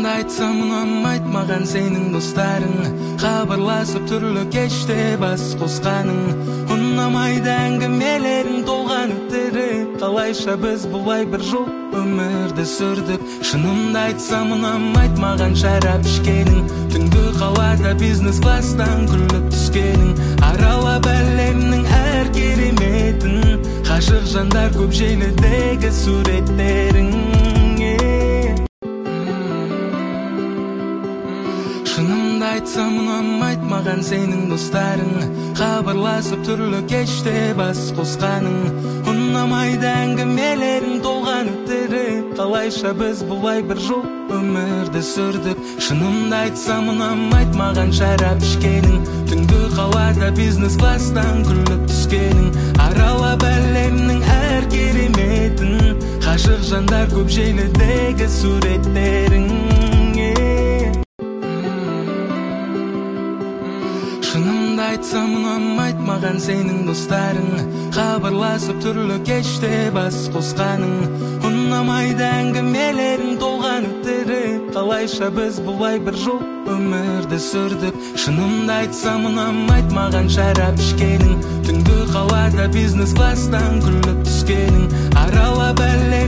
Шынымды айтсам ұнамайды маған сенің достарың, хабарласып түрлі кеште бас қосқаның. Ұнамайды әңгімелерің толған өтірік, қалайша біз бұлай бір жол өмірді сүрдік. Шынымды айтсам ұнамайды маған шарап ішкенің, түнгі қалада бизнес класстан күліп түскенің. Аралап әлемнің әр кереметін, ғашық жандар көп желідегі суреттерің. Шынымды айтсам ұнамайды маған сенің достарың, хабарласып түрлі кеште бас қосқаның. Ұнамайды әңгімелерің толған өтірік, қалайша біз бұлай бір жол өмірді сүрдік. Шынымды айтсам ұнамайды маған шарап ішкенің, түнгі қалада бизнес класстан күліп түскенің. Аралап әлемнің әр кереметін, ғашық жандар көп желідегі суреттерің. Шынымды айтсам ұнамайды маған сенің достарың, хабарласып түрлі кеште бас қосқаның. Ұнамайды әңгімелерің толған өтірік, қалайша біз бұлай бір жол өмірді сүрдік. Шынымды айтсам ұнамайды маған шарап ішкенің, түнгі қалада бизнес класстан күліп түскенің. Аралап әлем